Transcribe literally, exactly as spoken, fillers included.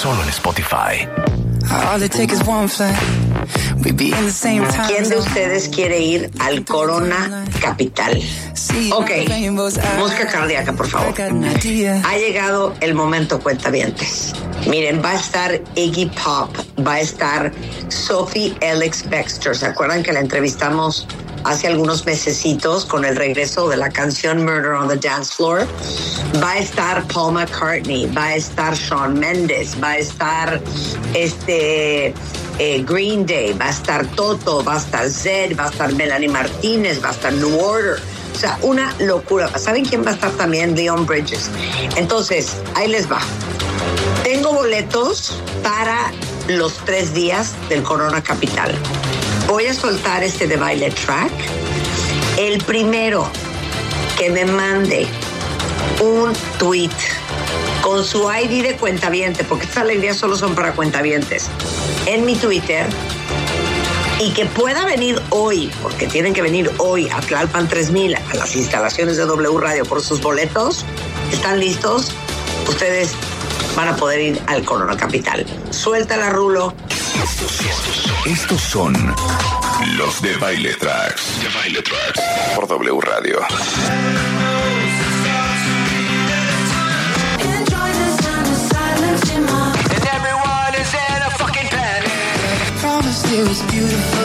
Solo en Spotify. ¿Quién de ustedes quiere ir al Corona Capital? Ok, música cardíaca, por favor. Ha llegado el momento, cuentavientes. Miren, va a estar Iggy Pop, va a estar Sophie Ellis Bextor. ¿Se acuerdan que la entrevistamos hace algunos mesecitos con el regreso de la canción Murder on the Dance Floor? Va a estar Paul McCartney, va a estar Shawn Mendes, va a estar este eh, Green Day, va a estar Toto, va a estar Zed, va a estar Melanie Martínez, va a estar New Order. O sea, una locura. ¿Saben quién va a estar también? Leon Bridges. Entonces, ahí les va. Tengo boletos para los tres días del Corona Capital. Voy a soltar este de baile track. El primero que me mande un tweet con su I D de cuentaviente, porque estas alegrías solo son para cuentavientes, en mi Twitter, y que pueda venir hoy, porque tienen que venir hoy a Tlalpan tres mil, a las instalaciones de W Radio por sus boletos. ¿Están listos? Ustedes van a poder ir al Corona Capital. Suéltala, Rulo. Estos son los de Baile Tracks. De Baile Tracks por W Radio. And everyone is in a fucking panic. Promised it was beautiful.